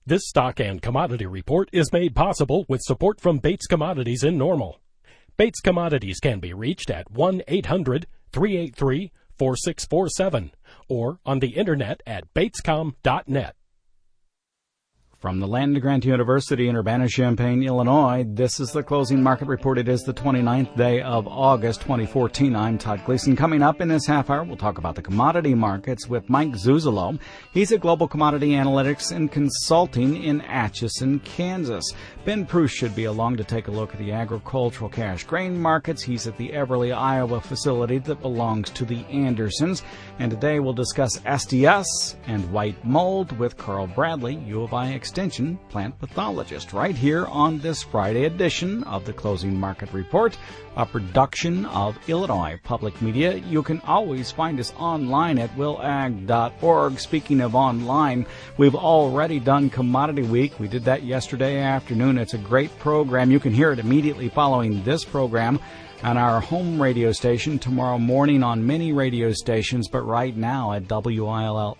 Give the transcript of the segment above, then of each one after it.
This stock and commodity report is made possible with support from Bates Commodities in Normal. Bates Commodities can be reached at 1-800-383-4647 or on the internet at batescom.net. From the Land Grant University in Urbana-Champaign, Illinois, this is the closing market report. It is the 29th day of August, 2014. I'm Todd Gleason. Coming up in this half hour, we'll talk about the commodity markets with Mike Zuzolo. He's at Global Commodity Analytics and Consulting in Atchison, Kansas. Ben Pruce should be along to take a look at the agricultural cash grain markets. He's at the Everly, Iowa facility that belongs to the Andersons. And today we'll discuss SDS and white mold with Carl Bradley, U of I Extension plant pathologist, right here on this Friday edition of the Closing Market Report, a production of Illinois Public Media. You can always find us online at willag.org. Speaking of online, we've already done Commodity Week. We did that yesterday afternoon. It's a great program. You can hear it immediately following this program on our home radio station, tomorrow morning on many radio stations, but right now at willag.org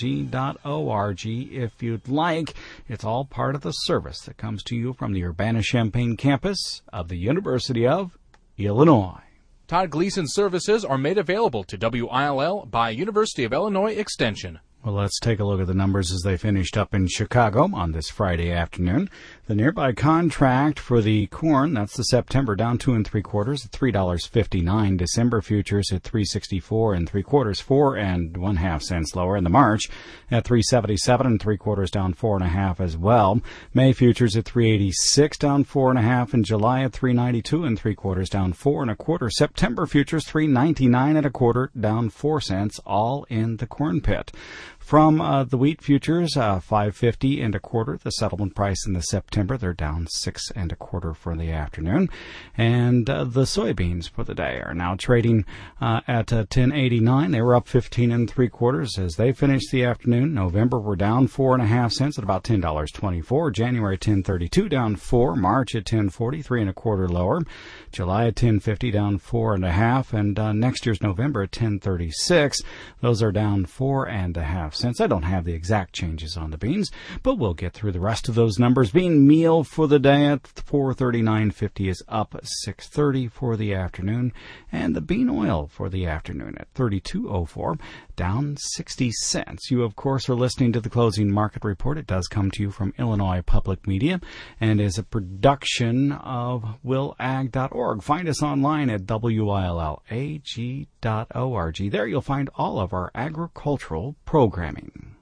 if you'd like. It's all part of the service that comes to you from the Urbana-Champaign campus of the University of Illinois. Todd Gleason services are made available to WILL by University of Illinois Extension. Well, let's take a look at the numbers as they finished up in Chicago on this Friday afternoon. The nearby contract for the corn, that's the September, down 2 3/4 at $3.59. December futures at $3.64 3/4, 4 1/2 cents lower. And the March at $3.77 3/4, down 4 1/2 as well. May futures at $3.86, down 4 1/2. And July at $3.92 3/4, down 4 1/4. September futures $3.99 1/4, down 4 cents, all in the corn pit. From the wheat futures, $5.50 1/4, the settlement price in the September. They're down 6 1/4 for the afternoon. And the soybeans for the day are now trading at $10.89. They were up 15 3/4 as they finished the afternoon. November were down 4 1/2 cents at about $10.24. January $10.32, down 4. March at $10.40, 3 1/4 lower. July at $10.50, down 4 1/2. And next year's November at $10.36. Those are down 4 1/2 cents. I don't have the exact changes on the beans, but we'll get through the rest of those numbers. Bean meal for the day at $439.50 is up 6.30 for the afternoon, and the bean oil for the afternoon at $32.04, down 60 cents. You, of course, are listening to the Closing Market Report. It does come to you from Illinois Public Media and is a production of willag.org. Find us online at willag.org. There you'll find all of our agricultural programming.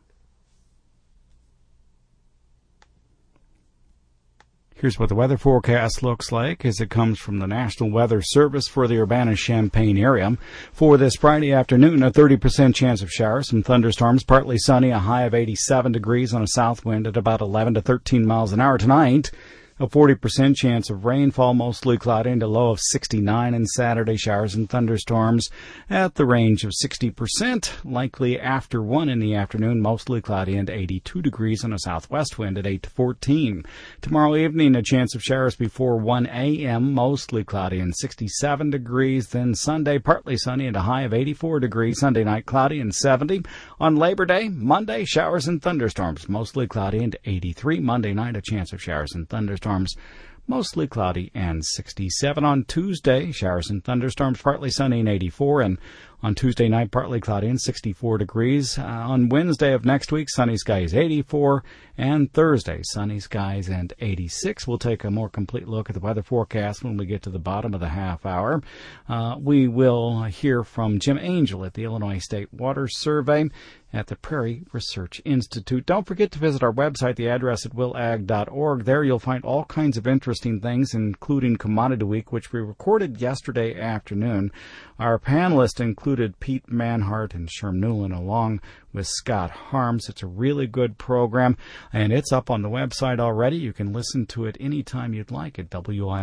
Here's what the weather forecast looks like as it comes from the National Weather Service for the Urbana-Champaign area. For this Friday afternoon, a 30% chance of showers, some thunderstorms, partly sunny, a high of 87 degrees on a south wind at about 11 to 13 miles an hour. Tonight, a 40% chance of rainfall, mostly cloudy, and a low of 69. And Saturday, showers and thunderstorms at the range of 60%, likely after 1 in the afternoon, mostly cloudy, and 82 degrees on a southwest wind at 8 to 14. Tomorrow evening, a chance of showers before 1 a.m., mostly cloudy, and 67 degrees. Then Sunday, partly sunny, and a high of 84 degrees. Sunday night, cloudy, and 70. On Labor Day, Monday, showers and thunderstorms, mostly cloudy, and 83. Monday night, a chance of showers and thunderstorms, mostly cloudy, and 67. On Tuesday, showers and thunderstorms, partly sunny, and 84. And on Tuesday night, partly cloudy and 64 degrees. On Wednesday of next week, sunny skies 84. And Thursday, sunny skies and 86. We'll take a more complete look at the weather forecast when we get to the bottom of the half hour. We will hear from Jim Angel at the Illinois State Water Survey at the Prairie Research Institute. Don't forget to visit our website, the address at willag.org. There you'll find all kinds of interesting things, including Commodity Week, which we recorded yesterday afternoon. Our panelists included Pete Manhart and Sherm Newland, along with Scott Harms. It's a really good program, and it's up on the website already. You can listen to it anytime you'd like at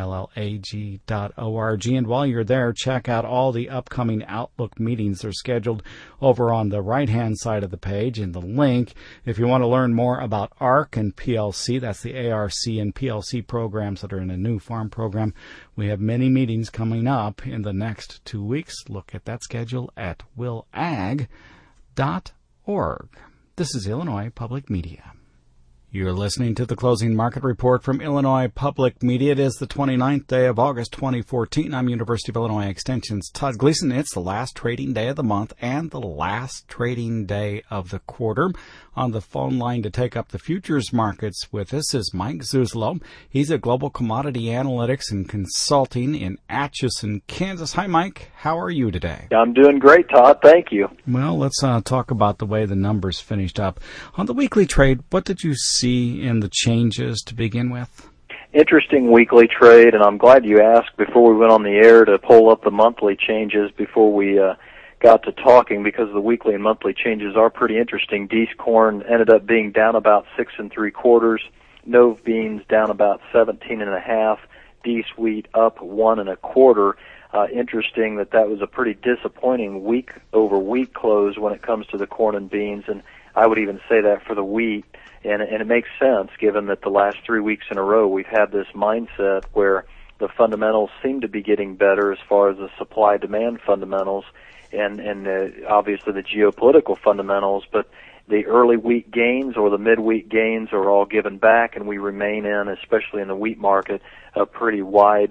willag.org. And while you're there, check out all the upcoming Outlook meetings. They're scheduled over on the right-hand side of the page in the link. If you want to learn more about ARC and PLC, that's the ARC and PLC programs that are in a new farm program, we have many meetings coming up in the next 2 weeks. Look at that schedule at willag.org. This is Illinois Public Media. You're listening to the Closing Market Report from Illinois Public Media. It is the 29th day of August 2014. I'm University of Illinois Extension's Todd Gleason. It's the last trading day of the month and the last trading day of the quarter. On the phone line to take up the futures markets with us is Mike Zuzolo. He's a global commodity analytics and consulting in Atchison, Kansas. Hi, Mike. How are you today? I'm doing great, Todd. Thank you. Well, let's talk about the way the numbers finished up. On the weekly trade, what did you see in the changes to begin with? Interesting weekly trade, and I'm glad you asked before we went on the air to pull up the monthly changes before we got to talking, because the weekly and monthly changes are pretty interesting. Dees corn ended up being down about 6 3/4. Nove beans down about 17 1/2. Dees wheat up 1 1/4. Interesting that was a pretty disappointing week-over-week close when it comes to the corn and beans, and I would even say that for the wheat. And it makes sense given that the last 3 weeks in a row we've had this mindset where the fundamentals seem to be getting better as far as the supply-demand fundamentals and obviously the geopolitical fundamentals, but the early week gains or the midweek gains are all given back, and we remain in, especially in the wheat market, a pretty wide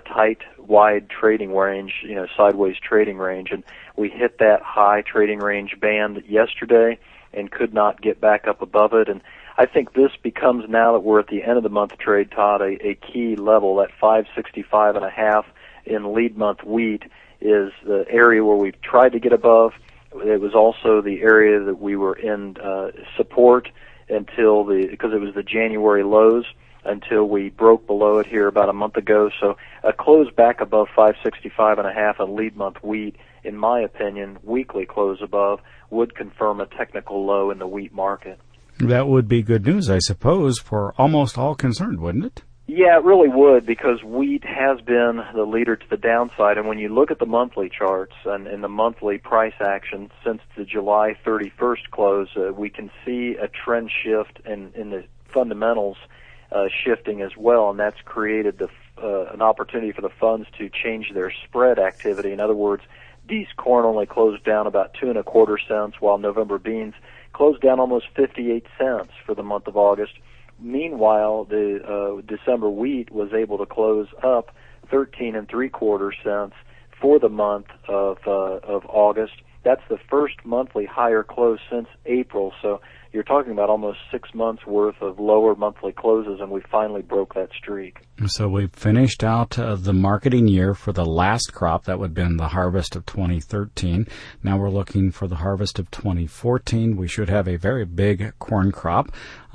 trading range, sideways trading range. And we hit that high trading range band yesterday and could not get back up above it. And I think this becomes, now that we're at the end of the month trade, Todd, a key level. That 565 1/2 in lead month wheat is the area where we've tried to get above. It was also the area that we were in support because it was the January lows until we broke below it here about a month ago. So a close back above 565 1/2 in lead month wheat, in my opinion, weekly close above, would confirm a technical low in the wheat market. That would be good news, I suppose, for almost all concerned, wouldn't it? Yeah, it really would, because wheat has been the leader to the downside. And when you look at the monthly charts and the monthly price action since the July 31st close, we can see a trend shift in the fundamentals shifting as well, and that's created an opportunity for the funds to change their spread activity. In other words, Dees corn only closed down about 2 1/4 cents, while November beans closed down almost 58 cents for the month of August. Meanwhile, the December wheat was able to close up 13 3/4 cents for the month of August. That's the first monthly higher close since April. So you're talking about almost 6 months worth of lower monthly closes, and we finally broke that streak. So we finished out the marketing year for the last crop. That would have been the harvest of 2013. Now we're looking for the harvest of 2014. We should have a very big corn crop,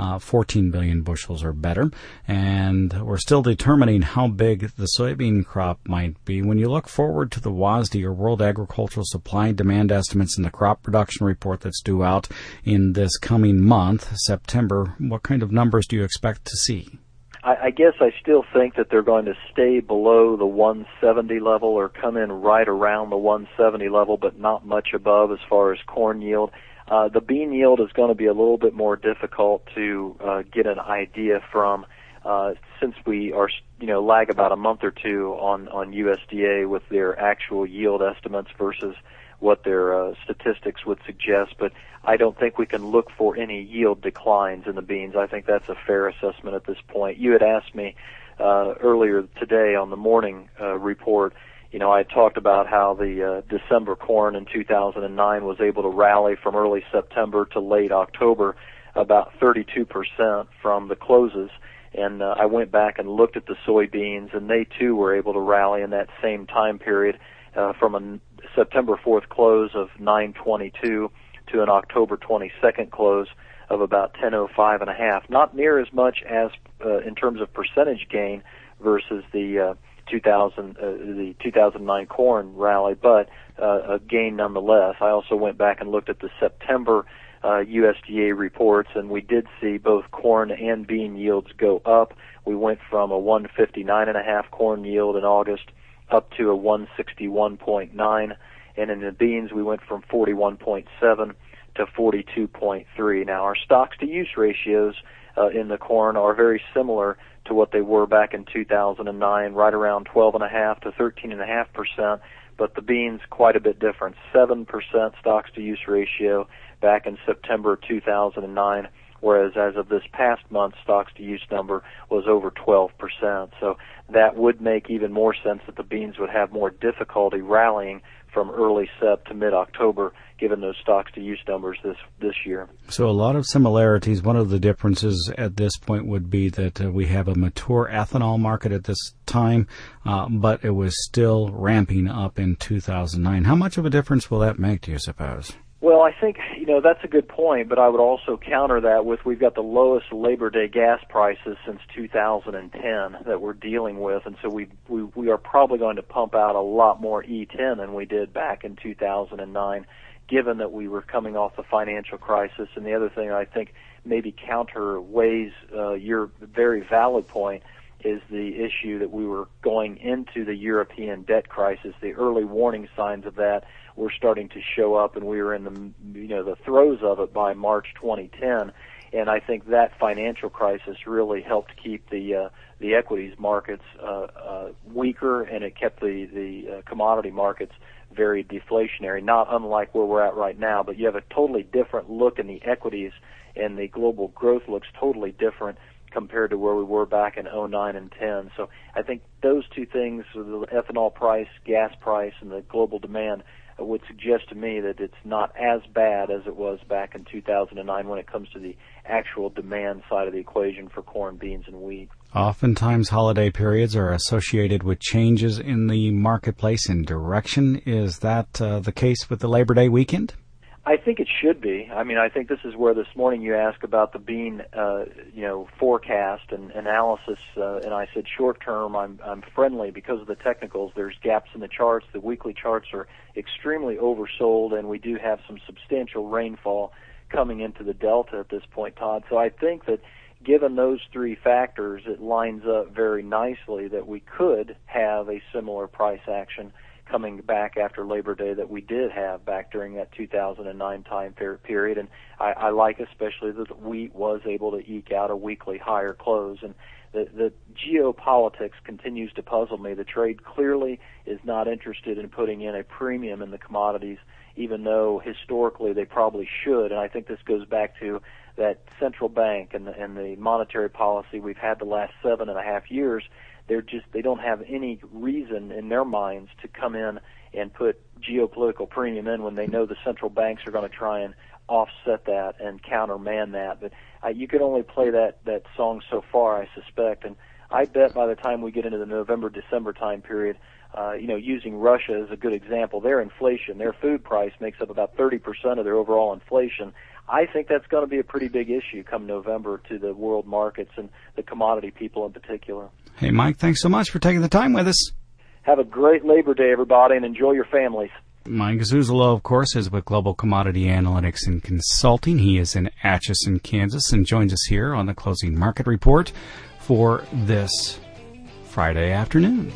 14 billion bushels or better. And we're still determining how big the soybean crop might be. When you look forward to the WASDE, or World Agricultural Supply and Demand Estimates, and the crop production report that's due out in this coming month, September, what kind of numbers do you expect to see? I guess I still think that they're going to stay below the 170 level or come in right around the 170 level, but not much above as far as corn yield. The bean yield is going to be a little bit more difficult to get an idea from since we are, lag about a month or two on USDA with their actual yield estimates versus what their statistics would suggest, but I don't think we can look for any yield declines in the beans. I think that's a fair assessment at this point. You had asked me earlier today on the morning report, I talked about how the December corn in 2009 was able to rally from early September to late October about 32% from the closes, and I went back and looked at the soybeans, and they too were able to rally in that same time period from a September 4th close of 922 to an October 22nd close of about 1005 1/2. Not near as much as in terms of percentage gain versus the 2009 corn rally, but a gain nonetheless. I also went back and looked at the September USDA reports, and we did see both corn and bean yields go up. We went from a 159 1/2 corn yield in August up to a 161.9, and in the beans we went from 41.7 to 42.3. Now our stocks-to-use ratios in the corn are very similar to what they were back in 2009, right around 12.5 to 13.5%, but the beans quite a bit different. 7% stocks-to-use ratio back in September 2009 whereas as of this past month, stocks-to-use number was over 12%. So that would make even more sense that the beans would have more difficulty rallying from early Sep to mid-October, given those stocks-to-use numbers this year. So a lot of similarities. One of the differences at this point would be that we have a mature ethanol market at this time, but it was still ramping up in 2009. How much of a difference will that make, do you suppose? Well, I think, that's a good point, but I would also counter that with we've got the lowest Labor Day gas prices since 2010 that we're dealing with, and so we are probably going to pump out a lot more E10 than we did back in 2009, given that we were coming off the financial crisis. And the other thing I think maybe counterweighs your very valid point is the issue that we were going into the European debt crisis. The early warning signs of that were starting to show up, and we were in the throes of it by March 2010. And I think that financial crisis really helped keep the equities markets weaker, and it kept the commodity markets very deflationary, not unlike where we're at right now. But you have a totally different look in the equities, and the global growth looks totally different compared to where we were back in 09 and 10. So I think those two things, the ethanol price, gas price, and the global demand, would suggest to me that it's not as bad as it was back in 2009 when it comes to the actual demand side of the equation for corn, beans, and wheat. Oftentimes holiday periods are associated with changes in the marketplace in direction. Is that the case with the Labor Day weekend? I think it should be. I mean, I think this is where this morning you asked about the bean, forecast and analysis, and I said short term I'm friendly because of the technicals. There's gaps in the charts. The weekly charts are extremely oversold, and we do have some substantial rainfall coming into the delta at this point, Todd. So I think that given those three factors, it lines up very nicely that we could have a similar price action coming back after Labor Day that we did have back during that 2009 time period. And I like especially that wheat was able to eke out a weekly higher close. And the geopolitics continues to puzzle me. The trade clearly is not interested in putting in a premium in the commodities, even though historically they probably should. And I think this goes back to that central bank and the monetary policy we've had the last 7.5 years. They don't have any reason in their minds to come in and put geopolitical premium in when they know the central banks are going to try and offset that and countermand that. But you could only play that song so far, I suspect. And I bet by the time we get into the November-December time period, using Russia as a good example, their inflation, their food price makes up about 30% of their overall inflation. I think that's going to be a pretty big issue come November to the world markets and the commodity people in particular. Hey, Mike, thanks so much for taking the time with us. Have a great Labor Day, everybody, and enjoy your families. Mike Zuzolo, of course, is with Global Commodity Analytics and Consulting. He is in Atchison, Kansas, and joins us here on the Closing Market Report for this Friday afternoon.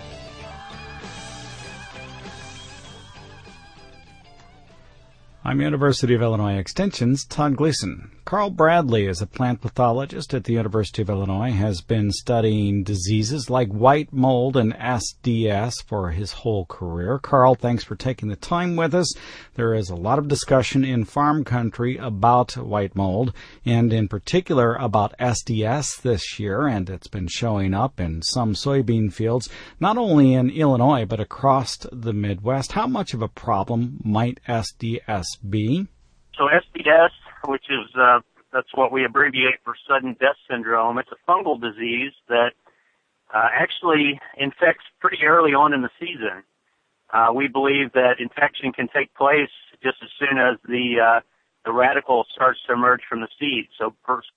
I'm University of Illinois Extension's Todd Gleason. Carl Bradley is a plant pathologist at the University of Illinois, has been studying diseases like white mold and SDS for his whole career. Carl, thanks for taking the time with us. There is a lot of discussion in farm country about white mold, and in particular about SDS this year, and it's been showing up in some soybean fields, not only in Illinois, but across the Midwest. How much of a problem might SDS be? So SDS, which is that's what we abbreviate for sudden death syndrome, it's a fungal disease that actually infects pretty early on in the season. We believe that infection can take place just as soon as the radicle starts to emerge from the seed, so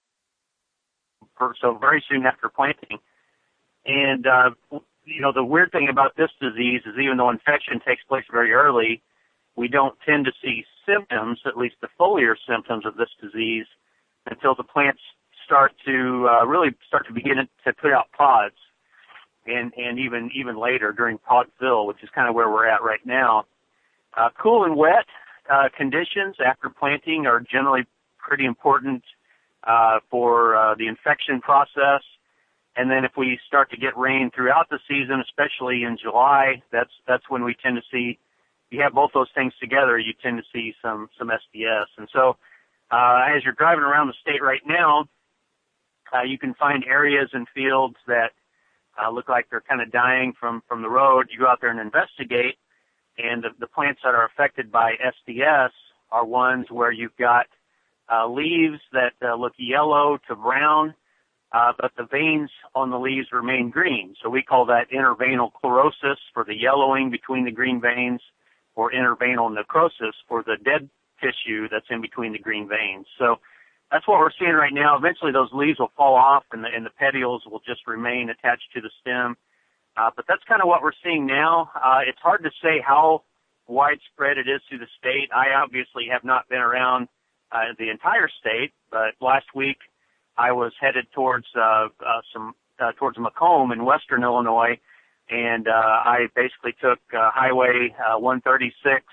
very soon after planting. And the weird thing about this disease is even though infection takes place very early, we don't tend to see symptoms, at least the foliar symptoms of this disease, until the plants start to begin to put out pods, and even later during pod fill, which is kind of where we're at right now. Cool and wet conditions after planting are generally pretty important for the infection process. And then if we start to get rain throughout the season, especially in July, that's when we tend to see. You have both those things together, you tend to see some SDS. And so As you're driving around the state right now, you can find areas and fields that look like they're kind of dying from the road. You go out there and investigate, and the plants that are affected by SDS are ones where you've got leaves that look yellow to brown, but the veins on the leaves remain green. So we call that interveinal chlorosis for the yellowing between the green veins, or interveinal necrosis for the dead tissue that's in between the green veins. So that's what we're seeing right now. Eventually those leaves will fall off and the petioles will just remain attached to the stem. But that's kind of what we're seeing now. It's hard to say how widespread it is through the state. I obviously have not been around the entire state, but last week I was headed towards towards Macomb in western Illinois, and I basically took Highway 136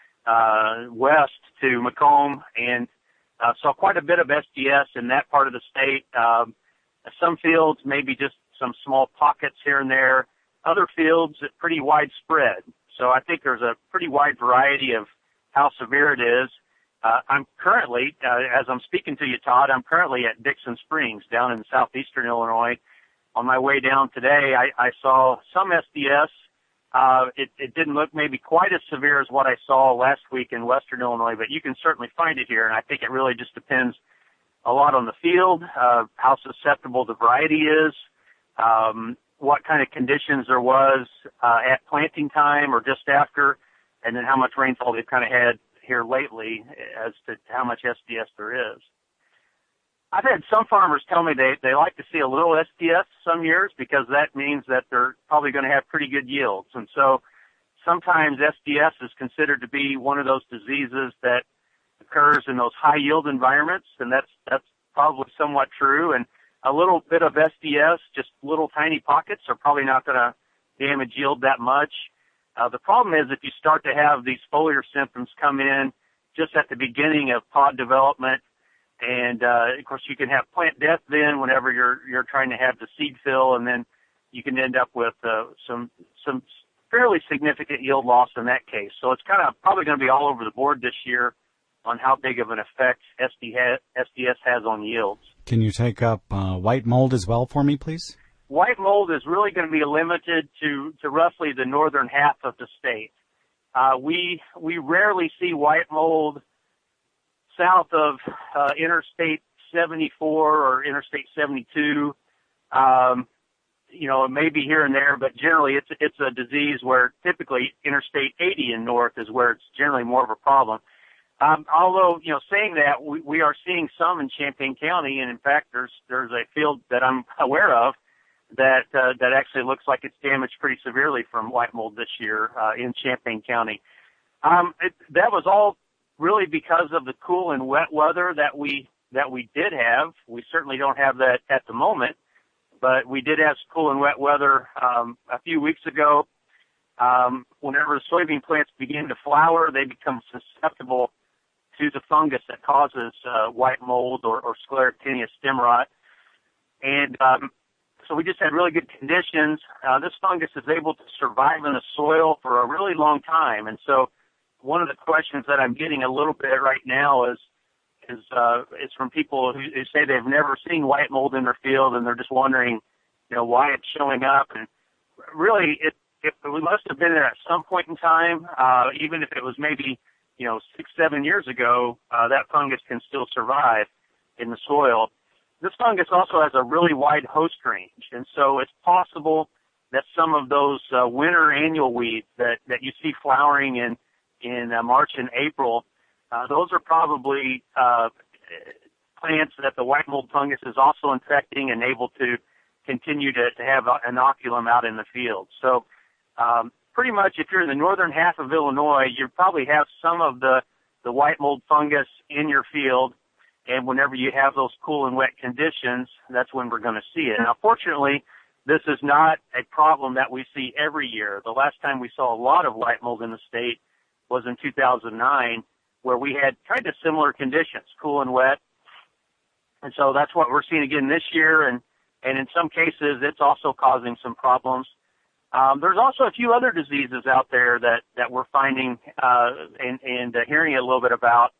west to Macomb and saw quite a bit of SDS in that part of the state. Some fields, maybe just some small pockets here and there. Other fields, pretty widespread. So I think there's a pretty wide variety of how severe it is. I'm currently, as I'm speaking to you, Todd, I'm currently at Dixon Springs down in southeastern Illinois. On my way down today, I saw some SDS. It didn't look maybe quite as severe as what I saw last week in western Illinois, but you can certainly find it here, and I think it really just depends a lot on the field, how susceptible the variety is, what kind of conditions there was at planting time or just after, and then how much rainfall they've kind of had here lately as to how much SDS there is. I've had some farmers tell me they like to see a little SDS some years because that means that they're probably going to have pretty good yields. And so sometimes SDS is considered to be one of those diseases that occurs in those high yield environments, and that's probably somewhat true. And a little bit of SDS, just little tiny pockets, are probably not going to damage yield that much. The problem is if you start to have these foliar symptoms come in just at the beginning of pod development, and of course you can have plant death then whenever you're trying to have the seed fill, and then you can end up with some fairly significant yield loss in that case. So it's kind of probably going to be all over the board this year on how big of an effect SDS has on yields. Can you take up white mold as well for me, please? White mold is really going to be limited to roughly the northern half of the state. We rarely see white mold south of Interstate 74 or Interstate 72. Maybe here and there, but generally it's a disease where typically Interstate 80 and north is where it's generally more of a problem. Although, saying that, we are seeing some in Champaign County, and in fact, there's a field that I'm aware of that actually looks like it's damaged pretty severely from white mold this year in Champaign County. That was all really because of the cool and wet weather that we did have. We certainly don't have that at the moment, but we did have cool and wet weather a few weeks ago. Whenever the soybean plants begin to flower, they become susceptible to the fungus that causes white mold or Sclerotinia stem rot. And so we just had really good conditions. This fungus is able to survive in the soil for a really long time. And so one of the questions that I'm getting a little bit right now is from people who say they've never seen white mold in their field, and they're just wondering, why it's showing up. And really, we must have been there at some point in time, even if it was maybe 6-7 years ago. That fungus can still survive in the soil. This fungus also has a really wide host range, and so it's possible that some of those winter annual weeds that you see flowering in March and April, those are probably plants that the white mold fungus is also infecting and able to continue to have inoculum out in the field. So pretty much if you're in the northern half of Illinois, you probably have some of the white mold fungus in your field, and whenever you have those cool and wet conditions, that's when we're going to see it. Now, fortunately, this is not a problem that we see every year. The last time we saw a lot of white mold in the state was in 2009, where we had kind of similar conditions, cool and wet. And so that's what we're seeing again this year, and in some cases it's also causing some problems. There's also a few other diseases out there that we're finding and hearing a little bit about.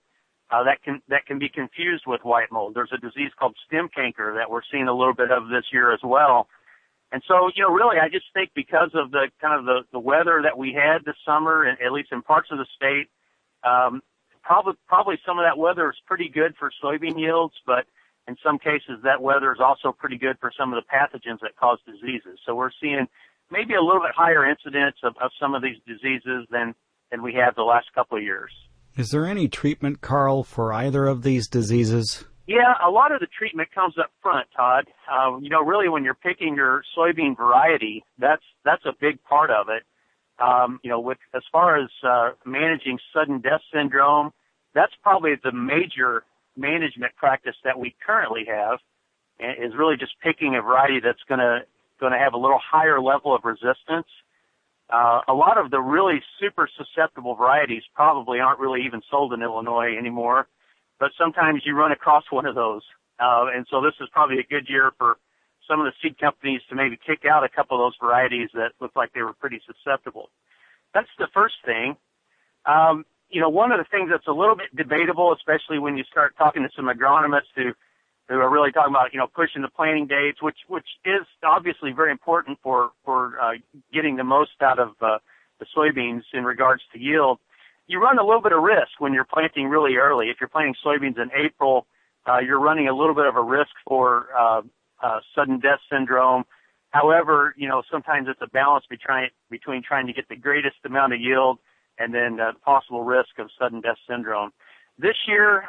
that can be confused with white mold. There's a disease called stem canker that we're seeing a little bit of this year as well. And so, really, I just think because of the kind of the weather that we had this summer, and at least in parts of the state, probably some of that weather is pretty good for soybean yields, but in some cases that weather is also pretty good for some of the pathogens that cause diseases. So we're seeing maybe a little bit higher incidence of some of these diseases than we have the last couple of years. Is there any treatment, Carl, for either of these diseases? Yeah, a lot of the treatment comes up front, Todd. Really when you're picking your soybean variety, that's a big part of it. With as far as managing sudden death syndrome, that's probably the major management practice that we currently have, is really just picking a variety that's going to have a little higher level of resistance. A lot of the really super susceptible varieties probably aren't really even sold in Illinois anymore, but sometimes you run across one of those. And so this is probably a good year for some of the seed companies to maybe kick out a couple of those varieties that looked like they were pretty susceptible. That's the first thing. One of the things that's a little bit debatable, especially when you start talking to some agronomists who are really talking about, pushing the planting dates, which is obviously very important for getting the most out of the soybeans in regards to yield. You run a little bit of risk when you're planting really early. If you're planting soybeans in April, you're running a little bit of a risk for sudden death syndrome. However, sometimes it's a balance between trying to get the greatest amount of yield and then the possible risk of sudden death syndrome. This year,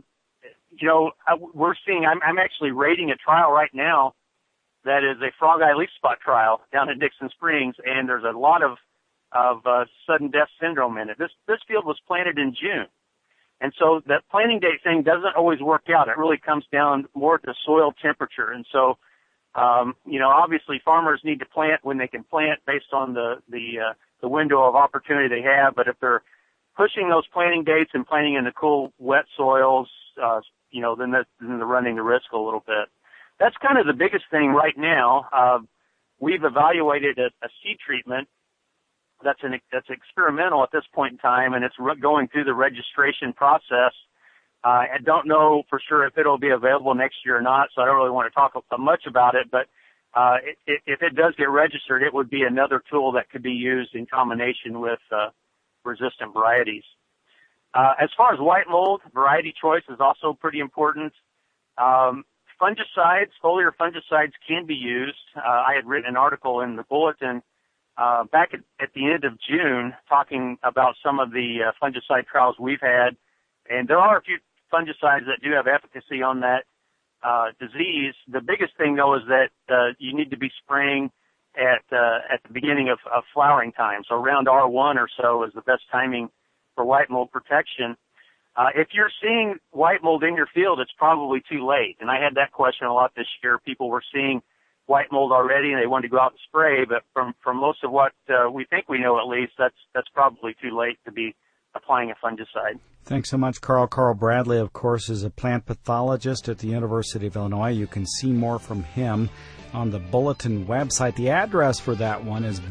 we're seeing, I'm actually rating a trial right now that is a frog eye leaf spot trial down in Dixon Springs, and there's a lot of sudden death syndrome in it. This field was planted in June. And so that planting date thing doesn't always work out. It really comes down more to soil temperature. And so, obviously farmers need to plant when they can plant based on the window of opportunity they have. But if they're pushing those planting dates and planting in the cool, wet soils, then they're running the risk a little bit. That's kind of the biggest thing right now. We've evaluated a seed treatment that's experimental at this point in time, and it's going through the registration process. I don't know for sure if it'll be available next year or not, so I don't really want to talk much about it, but if it does get registered, it would be another tool that could be used in combination with resistant varieties. As far as white mold, variety choice is also pretty important. Fungicides, foliar fungicides can be used. I had written an article in the bulletin back at the end of June talking about some of the fungicide trials we've had, and there are a few fungicides that do have efficacy on that disease. The biggest thing, though, is that you need to be spraying at the beginning of flowering time. So around R1 or so is the best timing for white mold protection. If you're seeing white mold in your field, it's probably too late. And I had that question a lot this year. People were seeing white mold already, and they wanted to go out and spray. But from most of what we think we know, at least, that's probably too late to be applying a fungicide. Thanks so much, Carl. Carl Bradley, of course, is a plant pathologist at the University of Illinois. You can see more from him on the Bulletin website. The address for that one is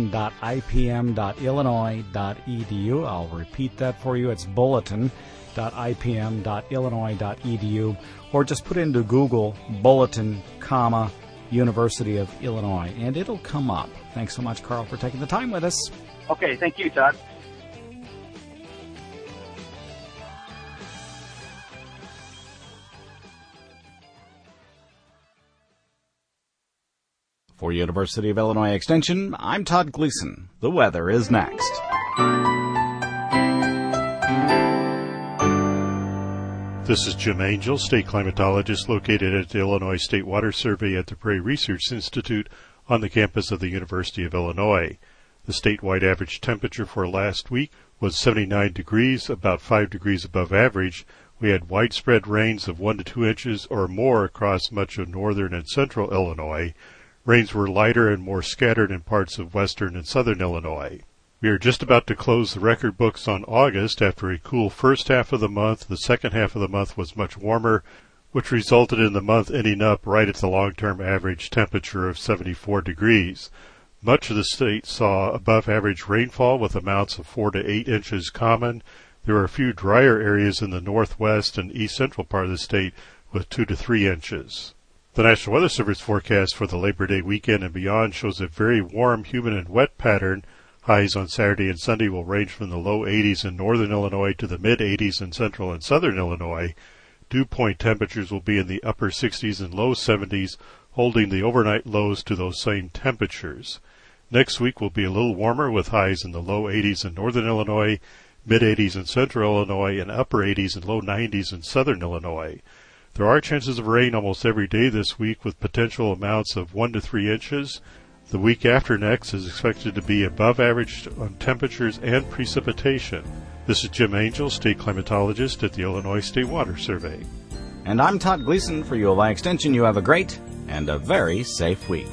bulletin.ipm.illinois.edu. I'll repeat that for you. It's bulletin.ipm.illinois.edu. Or just put into Google Bulletin, University of Illinois, and it'll come up. Thanks so much, Carl, for taking the time with us. Okay, thank you, Todd. For University of Illinois Extension, I'm Todd Gleason. The weather is next. This is Jim Angel, state climatologist located at the Illinois State Water Survey at the Prairie Research Institute on the campus of the University of Illinois. The statewide average temperature for last week was 79 degrees, about 5 degrees above average. We had widespread rains of 1 to 2 inches or more across much of northern and central Illinois. Rains were lighter and more scattered in parts of western and southern Illinois. We are just about to close the record books on August. After a cool first half of the month, the second half of the month was much warmer, which resulted in the month ending up right at the long-term average temperature of 74 degrees. Much of the state saw above-average rainfall with amounts of 4 to 8 inches common. There are a few drier areas in the northwest and east central part of the state with 2 to 3 inches. The National Weather Service forecast for the Labor Day weekend and beyond shows a very warm, humid, and wet pattern. Highs on Saturday and Sunday will range from the low 80s in northern Illinois to the mid 80s in central and southern Illinois. Dew point temperatures will be in the upper 60s and low 70s, holding the overnight lows to those same temperatures. Next week will be a little warmer with highs in the low 80s in northern Illinois, mid 80s in central Illinois, and upper 80s and low 90s in southern Illinois. There are chances of rain almost every day this week with potential amounts of 1 to 3 inches. The week after next is expected to be above average on temperatures and precipitation. This is Jim Angel, state climatologist at the Illinois State Water Survey. And I'm Todd Gleason for ULI Extension. You have a great and a very safe week.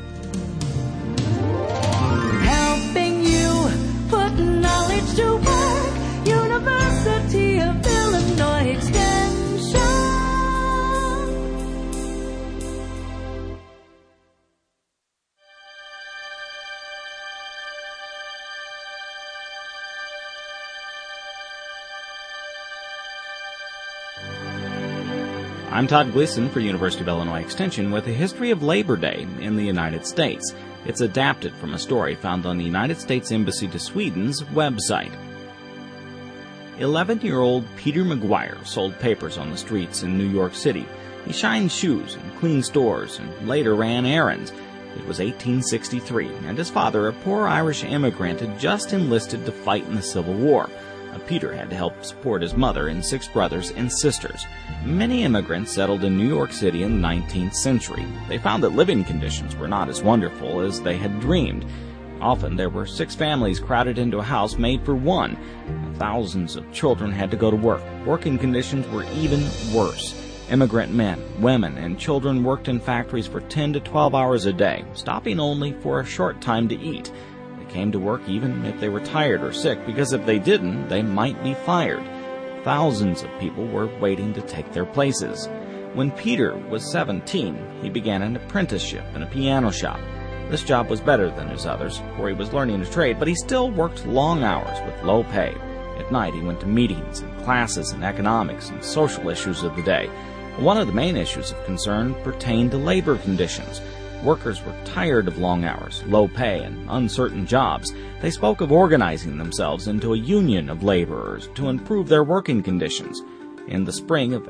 Helping you put knowledge to work. University of Illinois Extension. I'm Todd Gleason for University of Illinois Extension with a history of Labor Day in the United States. It's adapted from a story found on the United States Embassy to Sweden's website. 11-year-old Peter McGuire sold papers on the streets in New York City. He shined shoes and cleaned stores and later ran errands. It was 1863, and his father, a poor Irish immigrant, had just enlisted to fight in the Civil War. Peter had to help support his mother and 6 brothers and sisters. Many immigrants settled in New York City in the 19th century. They found that living conditions were not as wonderful as they had dreamed. Often there were 6 families crowded into a house made for one. Thousands of children had to go to work. Working conditions were even worse. Immigrant men, women, and children worked in factories for 10 to 12 hours a day, stopping only for a short time to eat. Came to work even if they were tired or sick, because if they didn't, they might be fired. Thousands of people were waiting to take their places. When Peter was 17, he began an apprenticeship in a piano shop. This job was better than his others, for he was learning a trade, but he still worked long hours with low pay. At night, he went to meetings and classes in economics and social issues of the day. One of the main issues of concern pertained to labor conditions. Workers were tired of long hours, low pay, and uncertain jobs. They spoke of organizing themselves into a union of laborers to improve their working conditions. In the spring of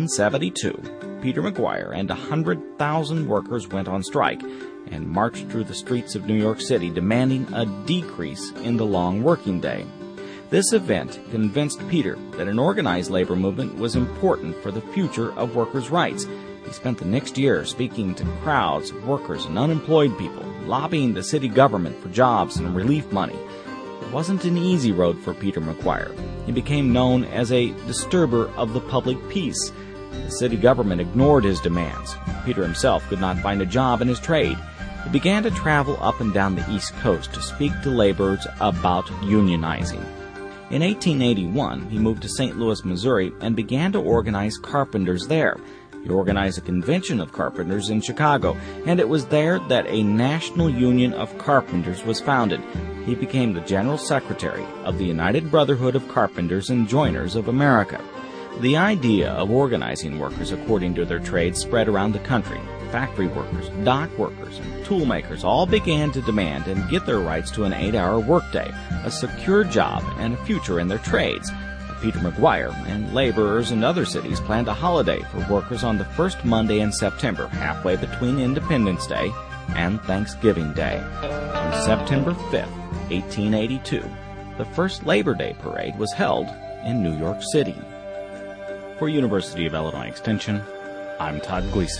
1872, Peter McGuire and 100,000 workers went on strike and marched through the streets of New York City demanding a decrease in the long working day. This event convinced Peter that an organized labor movement was important for the future of workers' rights. He spent the next year speaking to crowds of workers and unemployed people, lobbying the city government for jobs and relief money. It wasn't an easy road for Peter McGuire. He became known as a disturber of the public peace. The city government ignored his demands. Peter himself could not find a job in his trade. He began to travel up and down the East Coast to speak to laborers about unionizing. In 1881, he moved to St. Louis, Missouri, and began to organize carpenters there. He organized a convention of carpenters in Chicago, and it was there that a National Union of Carpenters was founded. He became the General Secretary of the United Brotherhood of Carpenters and Joiners of America. The idea of organizing workers according to their trades spread around the country. Factory workers, dock workers, and tool makers all began to demand and get their rights to an 8-hour workday, a secure job, and a future in their trades. Peter McGuire and laborers in other cities planned a holiday for workers on the first Monday in September, halfway between Independence Day and Thanksgiving Day. On September 5th, 1882, the first Labor Day parade was held in New York City. For University of Illinois Extension, I'm Todd Gleason.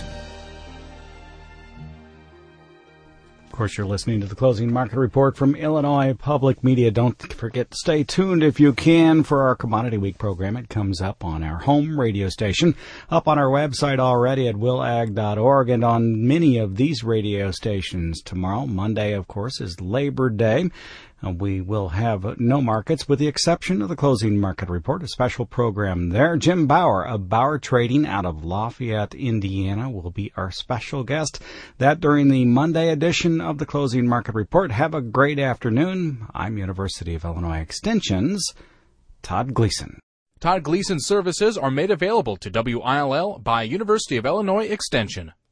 Of course, you're listening to the Closing Market Report from Illinois Public Media. Don't forget to stay tuned if you can for our Commodity Week program. It comes up on our home radio station, up on our website already at willag.org, and on many of these radio stations tomorrow. Monday, of course, is Labor Day. We will have no markets with the exception of the Closing Market Report, a special program there. Jim Bauer of Bauer Trading out of Lafayette, Indiana, will be our special guest. That during the Monday edition of the Closing Market Report. Have a great afternoon. I'm University of Illinois Extension's Todd Gleason. Todd Gleason services are made available to WILL by University of Illinois Extension.